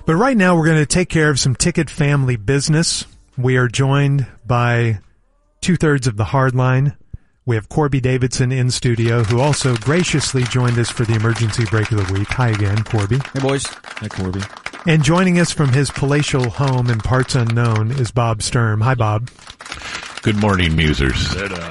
But right now we're going to take care of some Ticket family business. We are joined by two-thirds of the Hardline. We have Corby Davidson in studio, who also graciously joined us for the emergency break of the week. Hi again, Corby. Hey, boys. Hi, Corby. And joining us from his palatial home in parts unknown is Bob Sturm. Hi, Bob. Good morning, Musers.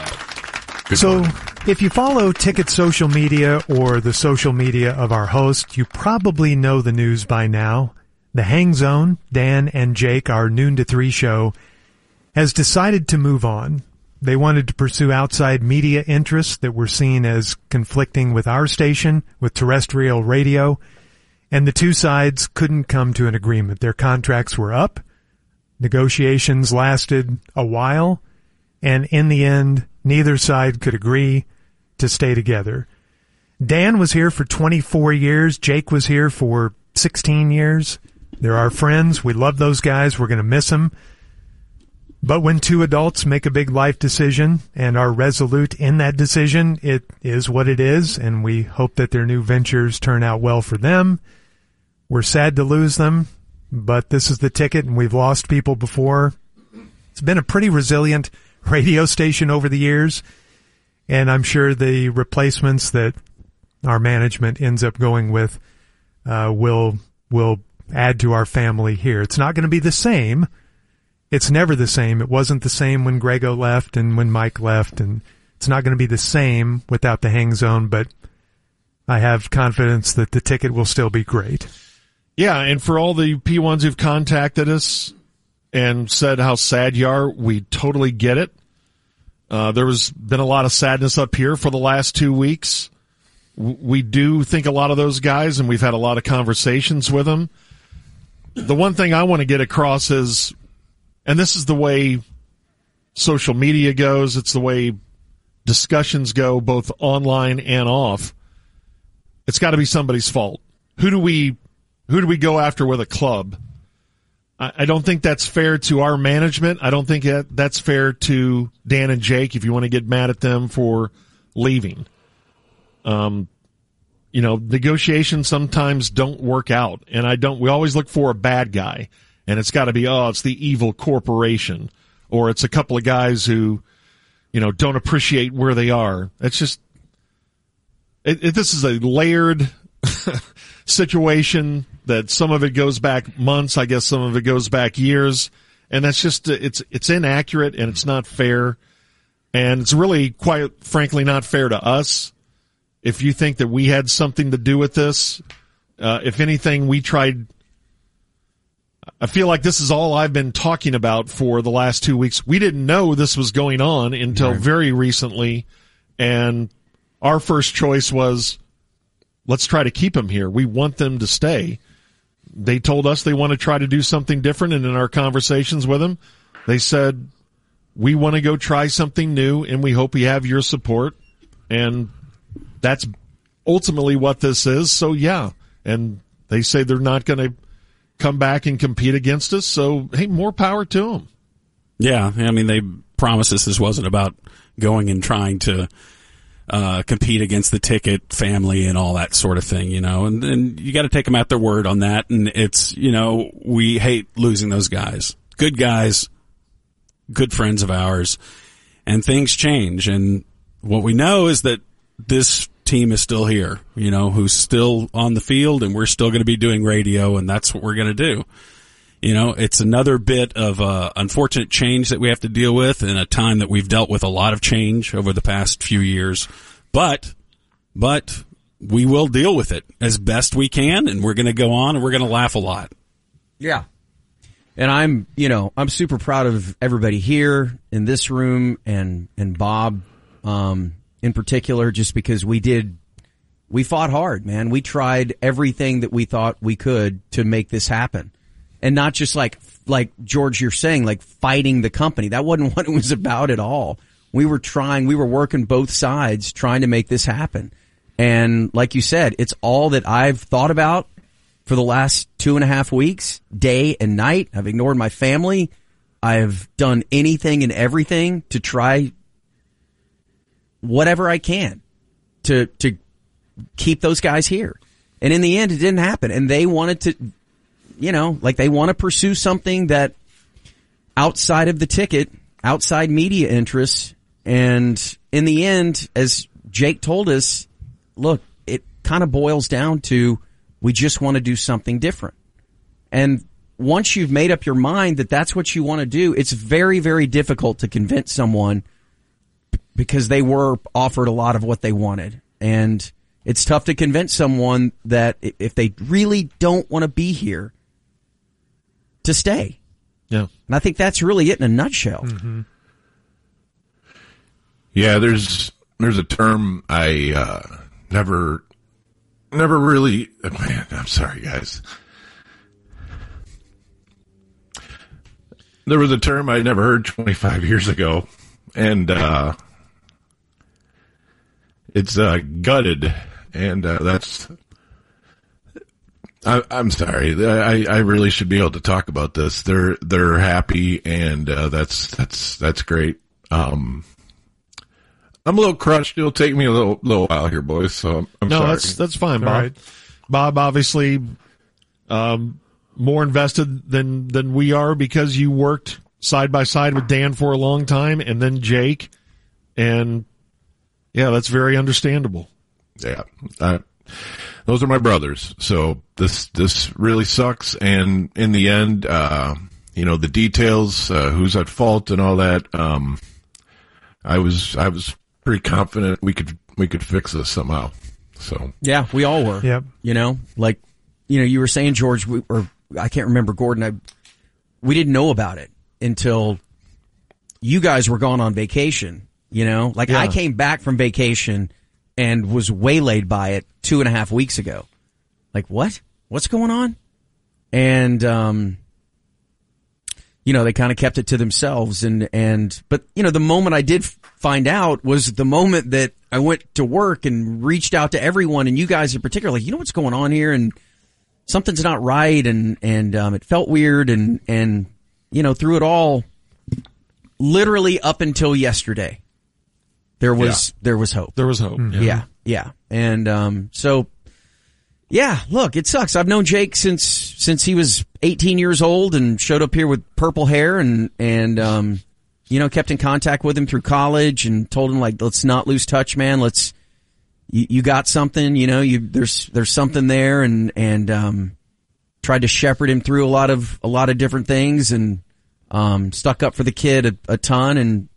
So, if you follow Ticket social media or the social media of our host, you probably know the news by now. The Hang Zone, Dan and Jake, our noon to 3 show, has decided to move on. They wanted to pursue outside media interests that were seen as conflicting with our station, with terrestrial radio, and the two sides couldn't come to an agreement. Their contracts were up. Negotiations lasted a while, and in the end, neither side could agree to stay together. Dan was here for 24 years. Jake was here for 16 years. They're our friends. We love those guys. We're going to miss them. But when two adults make a big life decision and are resolute in that decision, it is what it is, and we hope that their new ventures turn out well for them. We're sad to lose them, but this is the Ticket, and we've lost people before. It's been a pretty resilient radio station over the years, and I'm sure the replacements that our management ends up going with will add to our family here. It's not going to be the same. It's never the same. It wasn't the same when Grego left and when Mike left, and it's not going to be the same without the Hang Zone, but I have confidence that the Ticket will still be great. Yeah, and for all the P1s who've contacted us and said how sad you are, we totally get it. There's been a lot of sadness up here for the last 2 weeks. We do think a lot of those guys, and we've had a lot of conversations with them. The one thing I want to get across is, and this is the way social media goes, it's the way discussions go, both online and off. It's got to be somebody's fault. Who do we go after with a club? I don't think that's fair to our management. I don't think that's fair to Dan and Jake if you want to get mad at them for leaving. Negotiations sometimes don't work out, and we always look for a bad guy. And it's got to be, it's the evil corporation, or it's a couple of guys who, don't appreciate where they are. It's just, this is a layered situation that some of it goes back months, I guess some of it goes back years, and that's just, it's inaccurate and it's not fair, and it's really, quite frankly, not fair to us. If you think that we had something to do with this, if anything, we tried. I feel like this is all I've been talking about for the last 2 weeks. We didn't know this was going on until very recently, and our first choice was, let's try to keep them here. We want them to stay. They told us they want to try to do something different, and in our conversations with them, they said, we want to go try something new, and we hope we have your support, and that's ultimately what this is. So, yeah, and they say they're not going to come back and compete against us, so, hey, more power to them. Yeah, I mean, they promised us this wasn't about going and trying to compete against the Ticket family and all that sort of thing, and you got to take them at their word on that, and it's, we hate losing those guys. Good guys, good friends of ours, and things change, and what we know is that this team is still here, who's still on the field, and we're still going to be doing radio, and that's what we're going to do. It's another bit of unfortunate change that we have to deal with in a time that we've dealt with a lot of change over the past few years, but we will deal with it as best we can, and we're going to go on, and we're going to laugh a lot. Yeah. And I'm super proud of everybody here in this room and Bob, in particular, just because we fought hard, man. We tried everything that we thought we could to make this happen. And not just like George, you're saying, like fighting the company. That wasn't what it was about at all. We were working both sides trying to make this happen. And like you said, it's all that I've thought about for the last 2.5 weeks, day and night. I've ignored my family. I've done anything and everything to try whatever I can to keep those guys here. And in the end, it didn't happen. And they wanted to, they want to pursue something that outside of the ticket, outside media interests. And in the end, as Jake told us, look, it kind of boils down to we just want to do something different. And once you've made up your mind that that's what you want to do, it's very, very difficult to convince someone because they were offered a lot of what they wanted. And it's tough to convince someone that if they really don't want to be here, to stay. Yeah. And I think that's really it in a nutshell. Mm-hmm. Yeah, there's a term I never really. Man, I'm sorry, guys. There was a term I never heard 25 years ago, and it's gutted, and that's. I'm sorry. I really should be able to talk about this. They're happy, and that's great. I'm a little crushed. It'll take me a little while here, boys. So I'm sorry. No, that's fine, Bob. Right. Bob, obviously, more invested than we are because you worked side by side with Dan for a long time, and then Jake, and yeah, that's very understandable. Yeah, those are my brothers. So this really sucks. And in the end, the details, who's at fault and all that. I was pretty confident we could fix this somehow. So yeah, we all were. Yep. You were saying, George, I can't remember, Gordon. We didn't know about it until you guys were gone on vacation. I came back from vacation and was waylaid by it 2.5 weeks ago. Like, what? What's going on? And they kind of kept it to themselves. But the moment I did find out was the moment that I went to work and reached out to everyone, and you guys in particular, like, what's going on here? And something's not right. And it felt weird. And through it all, literally up until yesterday, there was hope. There was hope. Mm-hmm. Yeah. And look, it sucks. I've known Jake since he was 18 years old and showed up here with purple hair and kept in contact with him through college and told him, like, let's not lose touch, man. You got something, there's something there, and tried to shepherd him through a lot of different things, and stuck up for the kid a ton. And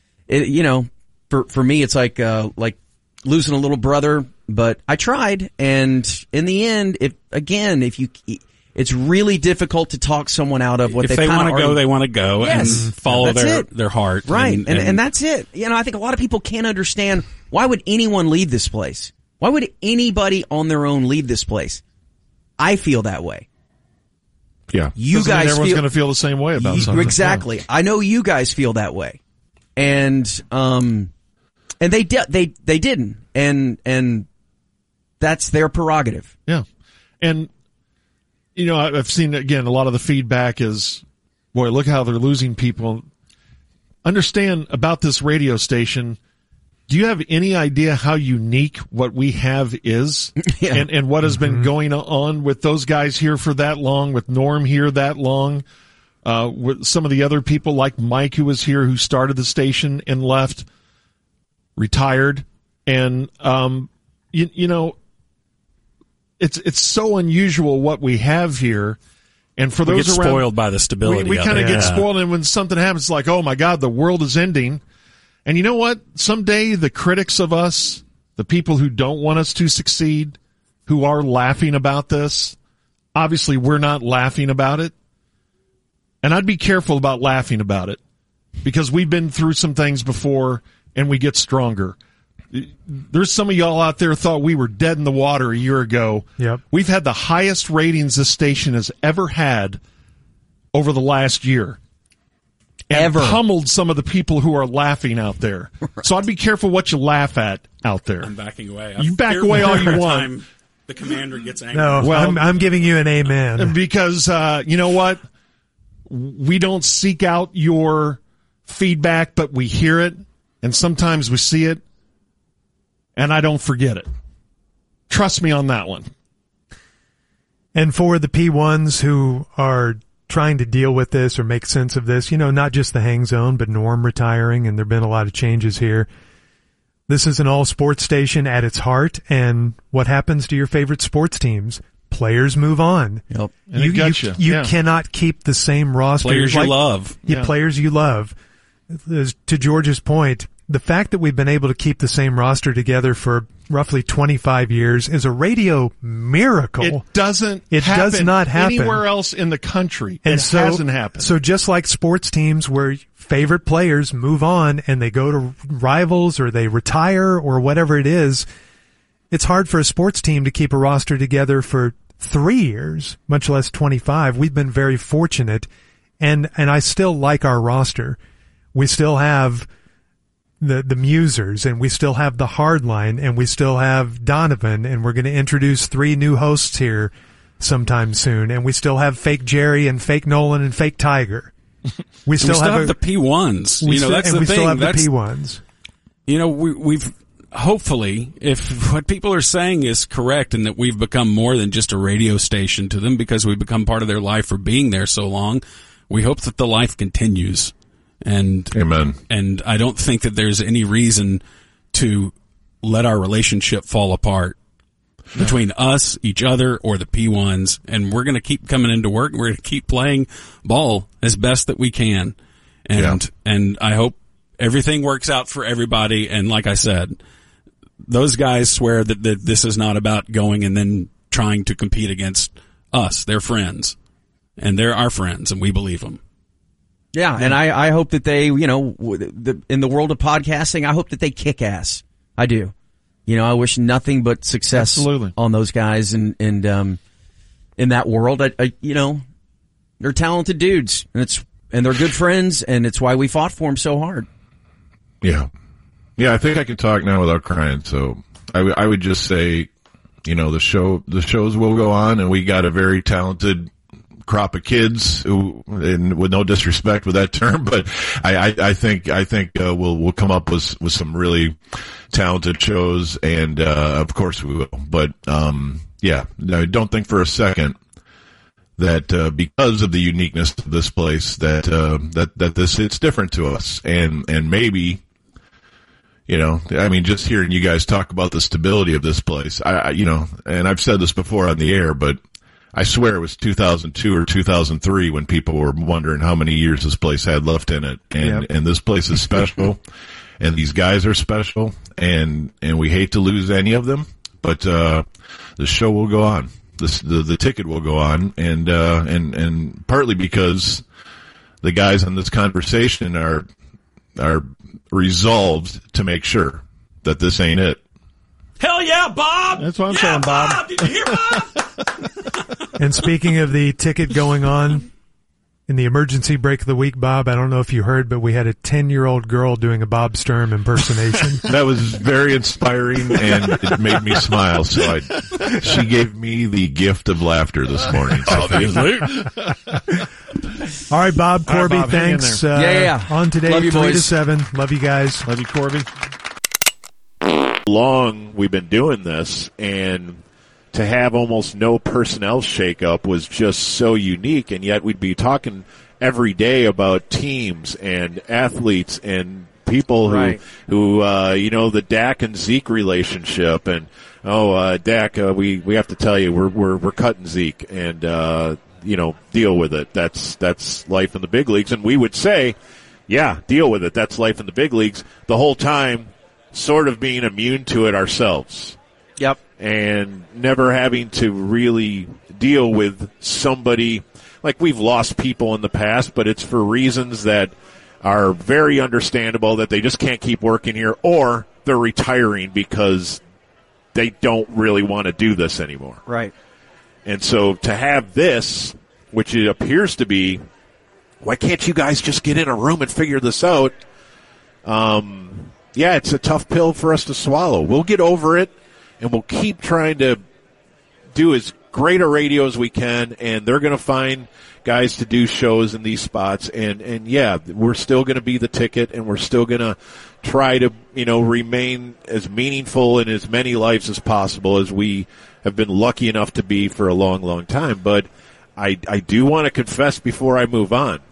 for me, it's like losing a little brother, but I tried. And in the end, it's really difficult to talk someone out of what if they want to go. They want to go, yes, and follow their heart, right? And that's it. I think a lot of people can't understand, why would anyone leave this place? Why would anybody on their own leave this place? I feel that way. Yeah, you guys. Everyone's going to feel the same way about something. Exactly. Yeah. I know you guys feel that way, and they didn't, and that's their prerogative. Yeah, and I've seen, again, a lot of the feedback is, boy, look how they're losing people. Understand about this radio station, do you have any idea how unique what we have is? Yeah. And what has been going on with those guys here for that long, with Norm here that long, with some of the other people like Mike, who was here, who started the station and left, retired. And, it's so unusual what we have here. And for those get around, spoiled by the stability. We kind of get spoiled, and when something happens, it's like, oh my God, the world is ending. And you know what? Someday the critics of us, the people who don't want us to succeed, who are laughing about this, obviously we're not laughing about it. And I'd be careful about laughing about it, because we've been through some things before and we get stronger. There's some of y'all out there thought we were dead in the water a year ago. Yep. We've had the highest ratings this station has ever had over the last year. And pummeled some of the people who are laughing out there. Right. So I'd be careful what you laugh at out there. I'm backing away. You back away all you want. The commander gets angry. No, well, I'm giving you an amen. Because, you know what? We don't seek out your feedback, but we hear it, and sometimes we see it, and I don't forget it. Trust me on that one. And for the P1s who are trying to deal with this or make sense of this, not just the Hang Zone, but Norm retiring, and there have been a lot of changes here. This is an all-sports station at its heart, and what happens to your favorite sports teams? Players move on. Yep. And it got you. You cannot keep the same roster. Players you love. Yeah, players you love. To George's point, the fact that we've been able to keep the same roster together for roughly 25 years is a radio miracle. It does not happen anywhere else in the country. It hasn't happened. So just like sports teams where favorite players move on and they go to rivals or they retire or whatever it is, it's hard for a sports team to keep a roster together for 3 years, much less 25. We've been very fortunate, and I still like our roster. We still have the Musers, and we still have the Hardline, and we still have Donovan, and we're going to introduce 3 new hosts here sometime soon, and we still have fake Jerry and fake Nolan and fake Tiger. We still have the P1s. That's the thing. Still have the P1s. We've hopefully, if what people are saying is correct and that we've become more than just a radio station to them because we've become part of their life for being there so long, we hope that the life continues. And Amen. And I don't think that there's any reason to let our relationship fall apart between us, each other, or the P1s. And we're going to keep coming into work. We're going to keep playing ball as best that we can. And I hope everything works out for everybody. And like I said, those guys swear that this is not about going and then trying to compete against us. They're friends. And they're our friends, and we believe them. Yeah, and I hope that they, in the world of podcasting, I hope that they kick ass. I do. I wish nothing but success on those guys and in that world. They're talented dudes, and they're good friends, and it's why we fought for them so hard. Yeah. Yeah, I think I can talk now without crying. So I would just say, the shows will go on, and we got a very talented crop of kids who, and with no disrespect with that term, but I think we'll come up with some really talented shows, and of course we will. But I don't think for a second that because of the uniqueness of this place that this it's different to us, and maybe. Just hearing you guys talk about the stability of this place, and I've said this before on the air, but I swear it was 2002 or 2003 when people were wondering how many years this place had left in it. And this place is special, and these guys are special, and we hate to lose any of them, but the show will go on. The ticket will go on, and partly because the guys in this conversation are resolved to make sure that this ain't it. Hell yeah, Bob! That's what I'm saying, Bob. Did you hear Bob? And speaking of the ticket going on, in the emergency break of the week, Bob, I don't know if you heard, but we had a 10-year-old girl doing a Bob Sturm impersonation. That was very inspiring, and it made me smile. So she gave me the gift of laughter this morning. So all right, Bob, Corby, Bob, thanks. On today, Love you, 3 to boys. 7. Love you guys. Love you, Corby. Long we've been doing this, and to have almost no personnel shakeup was just so unique, and yet we'd be talking every day about teams and athletes and people who the Dak and Zeke relationship, and Dak, we have to tell you we're cutting Zeke, and deal with it. That's life in the big leagues, and we would say, yeah, deal with it. That's life in the big leagues. The whole time, sort of being immune to it ourselves. Yep. And never having to really deal with somebody, like we've lost people in the past, but it's for reasons that are very understandable, that they just can't keep working here, or they're retiring because they don't really want to do this anymore. Right. And so to have this, which it appears to be, why can't you guys just get in a room and figure this out? It's a tough pill for us to swallow. We'll get over it, and we'll keep trying to do as great a radio as we can, and they're going to find guys to do shows in these spots, and we're still going to be the ticket, and we're still going to try to, remain as meaningful in as many lives as possible as we have been lucky enough to be for a long, long time. But I do want to confess before I move on.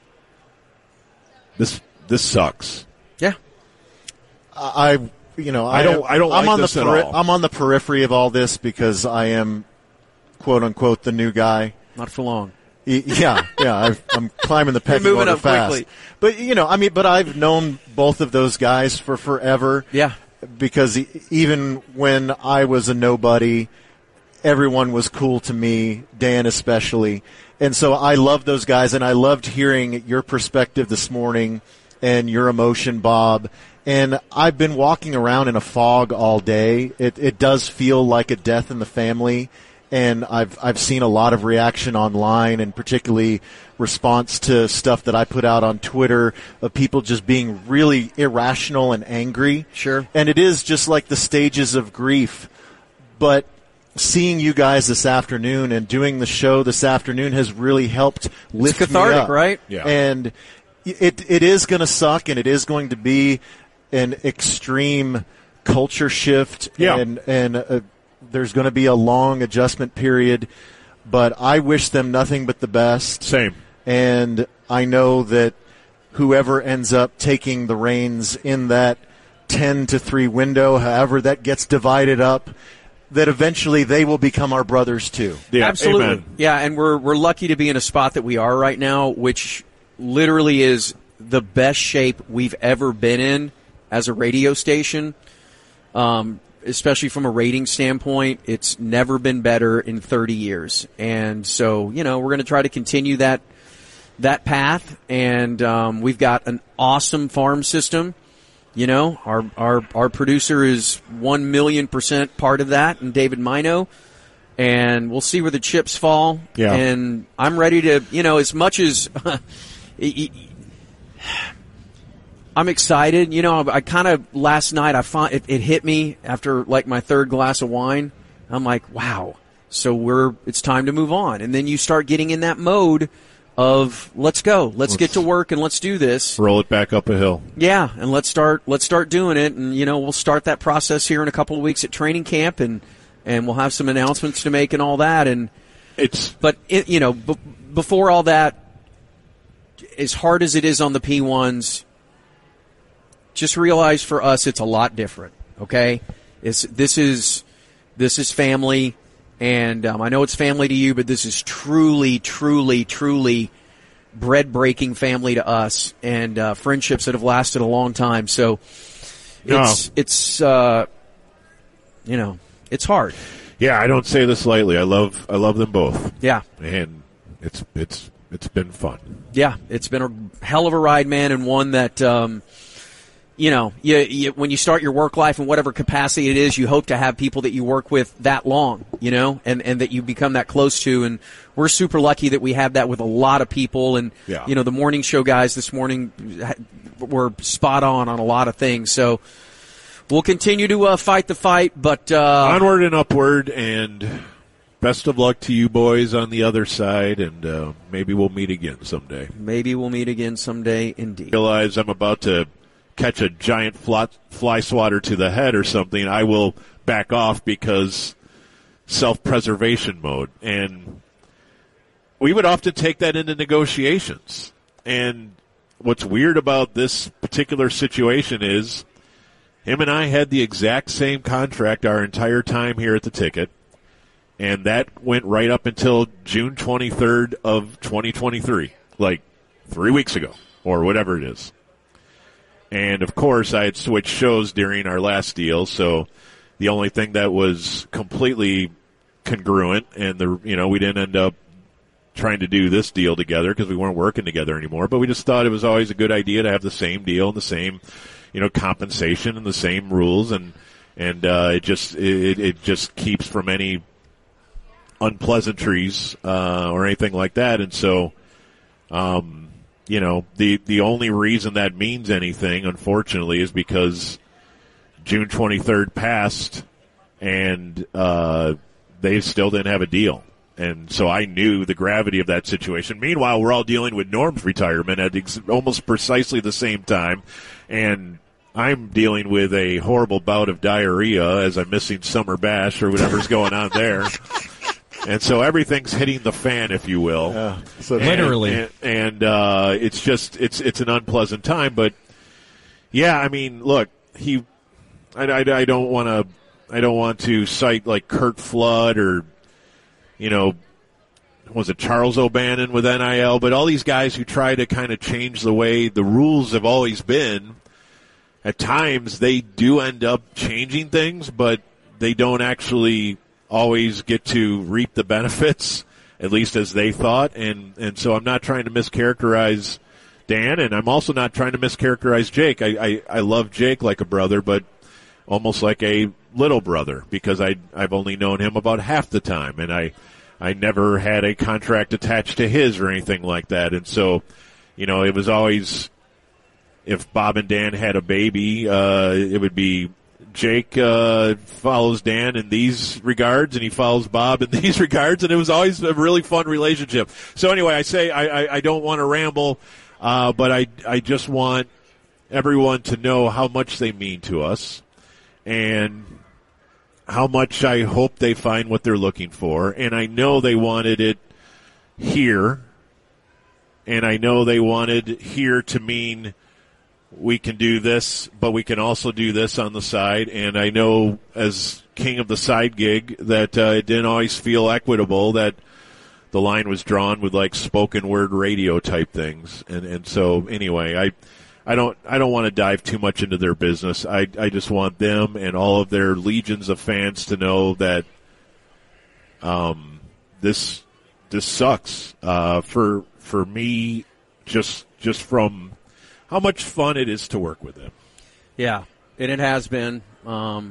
This sucks. Yeah. I don't like this at all. I'm on the periphery of all this because I am, quote unquote, the new guy. Not for long. Yeah. I'm climbing the pecking moving order up fast. quickly. But but I've known both of those guys for forever. Yeah. Because even when I was a nobody, everyone was cool to me, Dan especially. And so I love those guys, and I loved hearing your perspective this morning and your emotion, Bob. And I've been walking around in a fog all day. It does feel like a death in the family. And I've seen a lot of reaction online, and particularly response to stuff that I put out on Twitter of people just being really irrational and angry. Sure. And it is just like the stages of grief. But seeing you guys this afternoon and doing the show this afternoon has really helped lift it's cathartic, me up. Right? Yeah. And it is going to suck, and it is going to be an extreme culture shift. Yeah. And there's going to be a long adjustment period, but I wish them nothing but the best. Same. And I know that whoever ends up taking the reins in that 10-3 window, however that gets divided up, that eventually they will become our brothers too. Yeah, absolutely. amen. Yeah, and we're lucky to be in a spot that we are right now, which literally is the best shape we've ever been in as a radio station. Especially from a rating standpoint, it's never been better in 30 years. And so, we're going to try to continue that path. And we've got an awesome farm system. Our producer is 1,000,000% part of that, and David Mino. And we'll see where the chips fall. Yeah. And I'm ready to, as much as I'm excited. I kind of, last night, it hit me after like my third glass of wine. I'm like, wow. So it's time to move on. And then you start getting in that mode of let's go. Let's get to work and let's do this. Roll it back up a hill. Yeah. And let's start doing it. And, we'll start that process here in a couple of weeks at training camp, and we'll have some announcements to make and all that. And before all that, as hard as it is on the P1s, just realize for us it's a lot different, okay? This is family, and I know it's family to you, but this is truly, truly, truly bread-breaking family to us, and friendships that have lasted a long time. So it's hard. Yeah, I don't say this lightly. I love them both. Yeah, and it's been fun. Yeah, it's been a hell of a ride, man, and one that. When you start your work life in whatever capacity it is, you hope to have people that you work with that long, and that you become that close to. And we're super lucky that we have that with a lot of people. And, the morning show guys this morning were spot on a lot of things. So we'll continue to fight the fight, but onward and upward, and best of luck to you boys on the other side, and maybe we'll meet again someday. Maybe we'll meet again someday, indeed. Realize I'm about to catch a giant fly swatter to the head or something, I will back off because self-preservation mode. And we would often take that into negotiations. And what's weird about this particular situation is him and I had the exact same contract our entire time here at the Ticket, and that went right up until June 23rd of 2023, like 3 weeks ago or whatever it is. And, of course, I had switched shows during our last deal, so the only thing that was completely congruent, and we didn't end up trying to do this deal together because we weren't working together anymore, but we just thought it was always a good idea to have the same deal and the same, compensation and the same rules, and it just keeps from any unpleasantries or anything like that. And so, the only reason that means anything, unfortunately, is because June 23rd passed, and they still didn't have a deal. And so I knew the gravity of that situation. Meanwhile, we're all dealing with Norm's retirement at almost precisely the same time. And I'm dealing with a horrible bout of diarrhea as I'm missing Summer Bash or whatever's going on there. And so everything's hitting the fan, if you will. Literally. And it's just, it's an unpleasant time. But, yeah, I mean, look, I don't want to cite like Curt Flood or, was it Charles O'Bannon with NIL? But all these guys who try to kind of change the way the rules have always been, at times they do end up changing things, but they don't actually always get to reap the benefits, at least as they thought. And so I'm not trying to mischaracterize Dan, and I'm also not trying to mischaracterize Jake. I love Jake like a brother, but almost like a little brother, because I've only known him about half the time, and I never had a contract attached to his or anything like that. And so, it was always, if Bob and Dan had a baby, it would be Jake follows Dan in these regards, and he follows Bob in these regards, and it was always a really fun relationship. So anyway, I say I don't want to ramble, but I just want everyone to know how much they mean to us, and how much I hope they find what they're looking for. And I know they wanted it here, and I know they wanted here to mean we can do this, but we can also do this on the side. And I know as king of the side gig that it didn't always feel equitable, that the line was drawn with like spoken word radio type things. And so anyway, I don't want to dive too much into their business. I just want them and all of their legions of fans to know that this sucks for me, just from how much fun it is to work with them. Yeah, and it has been, for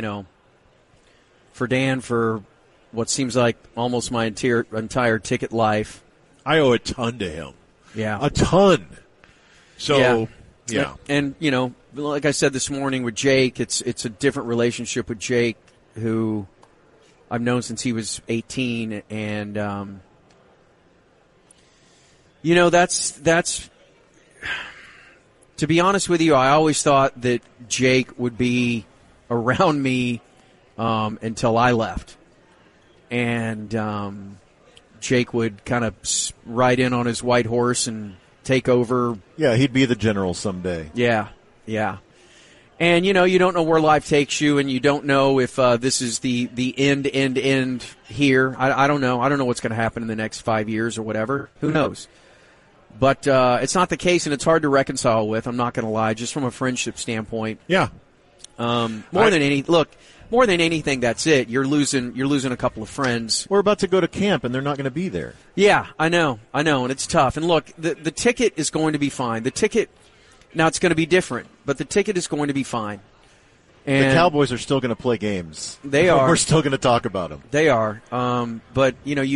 Dan, for what seems like almost my entire ticket life. I owe a ton to him. Yeah. A ton. So, yeah. And, like I said this morning with Jake, it's a different relationship with Jake, who I've known since he was 18. And, that's to be honest with you, I always thought that Jake would be around me until I left. And Jake would kind of ride in on his white horse and take over. Yeah, he'd be the general someday. Yeah. And, you don't know where life takes you, and you don't know if this is the end here. I don't know. I don't know what's going to happen in the next 5 years or whatever. Who knows? But it's not the case, and it's hard to reconcile with. I'm not going to lie, just from a friendship standpoint. Yeah. More than anything, that's it. You're losing a couple of friends. We're about to go to camp, and they're not going to be there. Yeah, I know, and it's tough. And look, the ticket is going to be fine. The ticket, now it's going to be different, but the ticket is going to be fine. And the Cowboys are still going to play games. They are. We're still going to talk about them. They are. But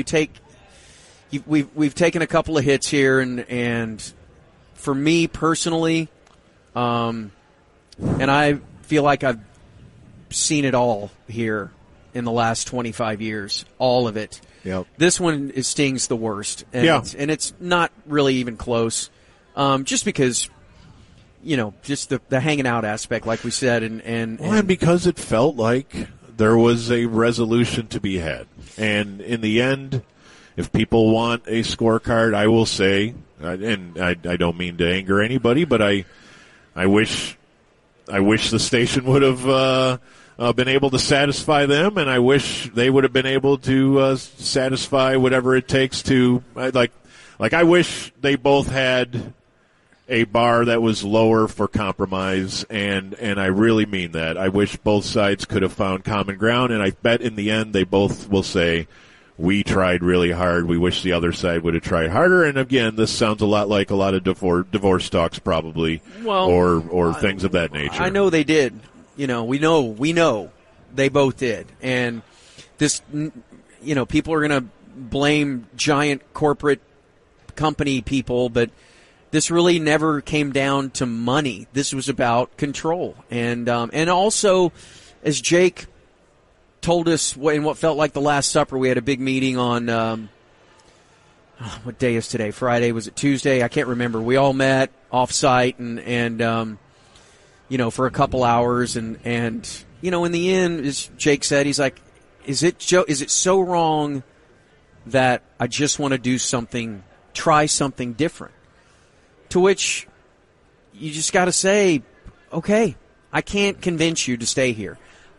we've taken a couple of hits here, and for me personally, and I feel like I've seen it all here in the last 25 years, all of it. Yep. This one stings the worst, and it's not really even close, just because, just the hanging out aspect, like we said, and because it felt like there was a resolution to be had, and in the end, if people want a scorecard, I will say, and I don't mean to anger anybody, but I wish the station would have been able to satisfy them, and I wish they would have been able to satisfy whatever it takes to like I wish they both had a bar that was lower for compromise, and I really mean that. I wish both sides could have found common ground, and I bet in the end they both will say, we tried really hard. We wish the other side would have tried harder. And again, this sounds a lot like a lot of divorce talks, probably, or things of that nature. I know they did. We know they both did. And this, people are going to blame giant corporate company people, but this really never came down to money. This was about control, and also, as Jake told us in what felt like the Last Supper, we had a big meeting on, what day is today? Friday? Was it Tuesday? I can't remember. We all met off-site, and for a couple hours, and in the end, as Jake said, he's like, is it so wrong that I just want to do something, try something different? To which you just got to say, okay, I can't convince you to stay here.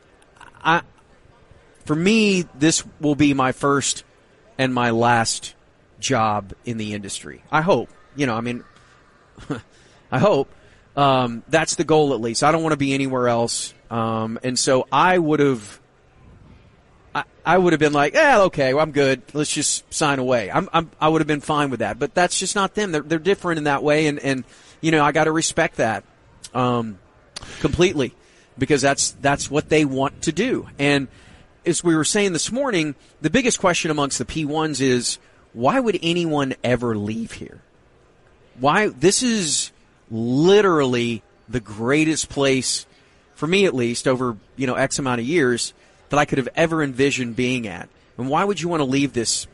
For me, this will be my first and my last job in the industry. I hope. I hope. That's the goal, at least. I don't want to be anywhere else. And so I would have been like, okay, well, I'm good. Let's just sign away. I would have been fine with that. But that's just not them. They're different in that way. And I got to respect that, completely, because that's what they want to do. And as we were saying this morning, the biggest question amongst the P1s is, why would anyone ever leave here? Why? This is literally the greatest place, for me at least, over, X amount of years, that I could have ever envisioned being at. And why would you want to leave this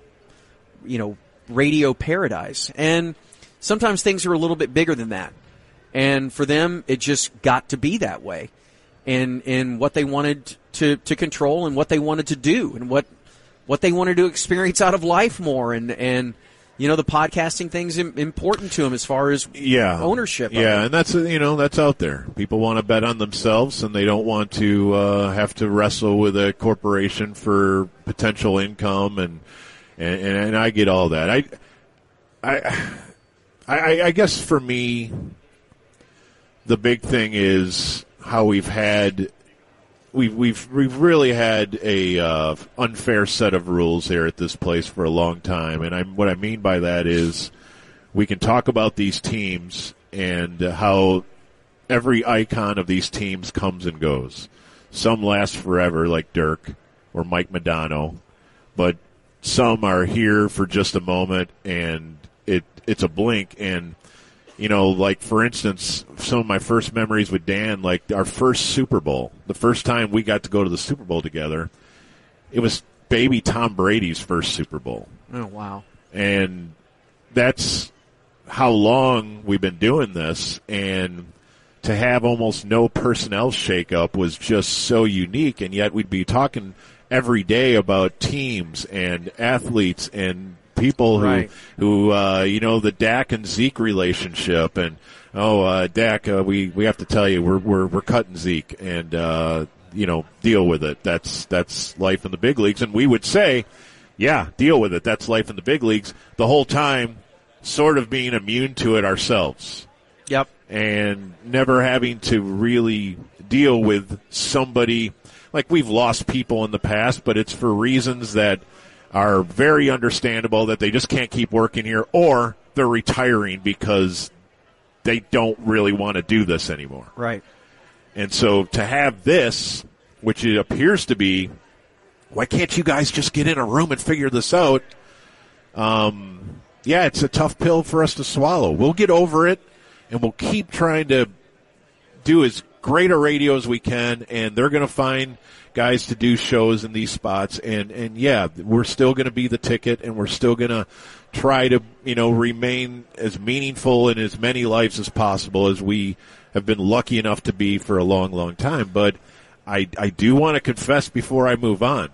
radio paradise? And sometimes things are a little bit bigger than that. And for them, it just got to be that way. And what they wanted to control, and what they wanted to do, and what they wanted to experience out of life more. And the podcasting thing's important to them as far as ownership. Yeah, and that's out there. People want to bet on themselves, and they don't want to have to wrestle with a corporation for potential income, and I get all that. I guess for me, the big thing is how we've really had a unfair set of rules here at this place for a long time, and what I mean by that is we can talk about these teams and how every icon of these teams comes and goes. Some last forever, like Dirk or Mike Modano, but some are here for just a moment, and it's a blink. And like, for instance, some of my first memories with Dan, like our first Super Bowl, the first time we got to go to the Super Bowl together, it was baby Tom Brady's first Super Bowl. Oh, wow. And that's how long we've been doing this, and to have almost no personnel shakeup was just so unique, and yet we'd be talking every day about teams and athletes and people who the Dak and Zeke relationship, and Dak, we have to tell you we're cutting Zeke, and deal with it. That's life in the big leagues, and we would say, yeah, deal with it. That's life in the big leagues. The whole time, sort of being immune to it ourselves. Yep. And never having to really deal with somebody. Like, we've lost people in the past, but it's for reasons that are very understandable, that they just can't keep working here, or they're retiring because they don't really want to do this anymore. Right. And so to have this, which it appears to be, why can't you guys just get in a room and figure this out? It's a tough pill for us to swallow. We'll get over it, and we'll keep trying to do as great a radio as we can, and they're going to find guys to do shows in these spots, and we're still going to be the ticket, and we're still going to try to remain as meaningful in as many lives as possible as we have been lucky enough to be for a long, long time. But I do want to confess before I move on,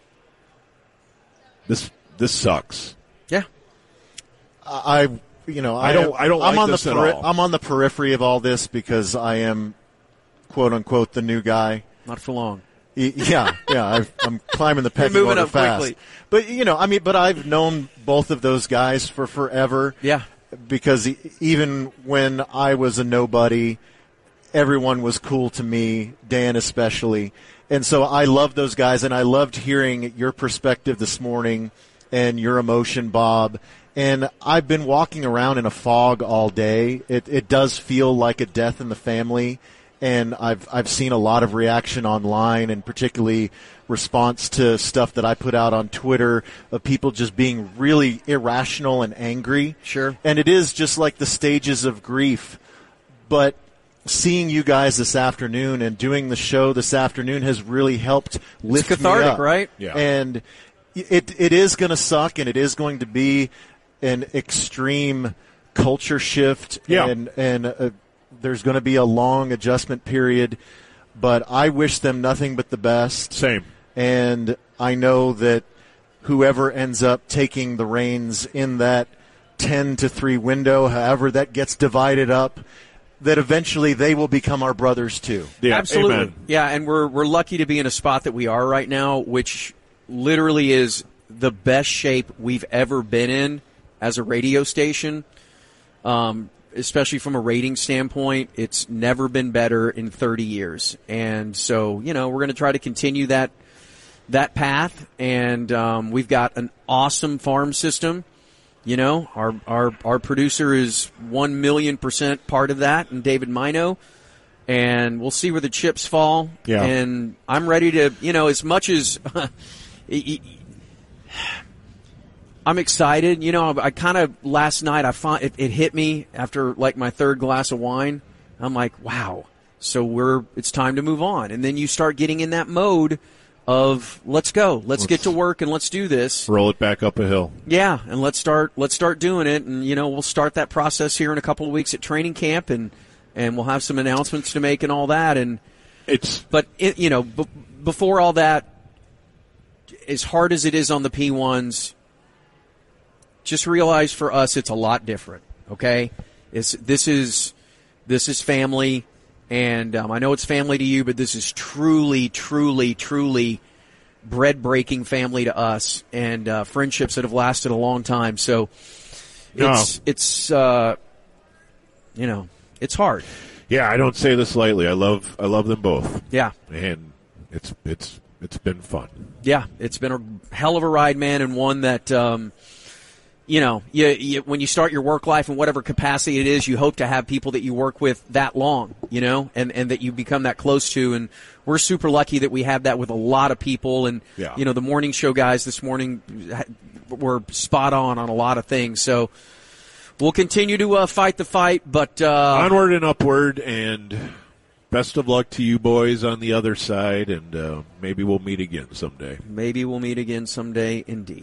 this sucks. Yeah, I don't like this at all. I'm on the periphery of all this because I am, quote unquote, the new guy. Not for long. Yeah. I'm climbing the pecking order fast. Quickly. But I've known both of those guys for forever. Yeah. Because even when I was a nobody, everyone was cool to me, Dan especially. And so I love those guys, and I loved hearing your perspective this morning and your emotion, Bob. And I've been walking around in a fog all day. It does feel like a death in the family. And I've seen a lot of reaction online, and particularly response to stuff that I put out on Twitter of people just being really irrational and angry. Sure. And it is just like the stages of grief. But seeing you guys this afternoon and doing the show this afternoon has really helped lift me up. It's cathartic, right? Yeah. And it is going to suck, and it is going to be an extreme culture shift and there's going to be a long adjustment period, but I wish them nothing but the best. Same. And I know that whoever ends up taking the reins in that 10-3 window, however that gets divided up, that eventually they will become our brothers too. Yeah, absolutely. Amen. Yeah, and we're lucky to be in a spot that we are right now, which literally is the best shape we've ever been in as a radio station. Especially from a rating standpoint, it's never been better in 30 years. And so, we're going to try to continue that path. And we've got an awesome farm system. Our producer is 1,000,000% part of that, and David Mino. And we'll see where the chips fall. Yeah. And I'm ready to, as much as I'm excited. I kind of, last night, it hit me after like my third glass of wine. I'm like, wow. So it's time to move on. And then you start getting in that mode of let's go. Let's get to work and let's do this. Roll it back up a hill. Yeah, and let's start doing it. And we'll start that process here in a couple of weeks at training camp, and we'll have some announcements to make and all that. And before all that, as hard as it is on the P1s, just realize for us it's a lot different. Okay, this is family. And I know it's family to you, but this is truly, truly, truly bread-breaking family to us, and friendships that have lasted a long time. So it's hard. Yeah, I don't say this lightly. I love them both. Yeah, and it's been fun. Yeah, it's been a hell of a ride, man, and one that. When you start your work life in whatever capacity it is, you hope to have people that you work with that long, and that you become that close to. And we're super lucky that we have that with a lot of people. And, the morning show guys this morning were spot on a lot of things. So we'll continue to fight the fight, but onward and upward, and best of luck to you boys on the other side. And maybe we'll meet again someday. Maybe we'll meet again someday, indeed.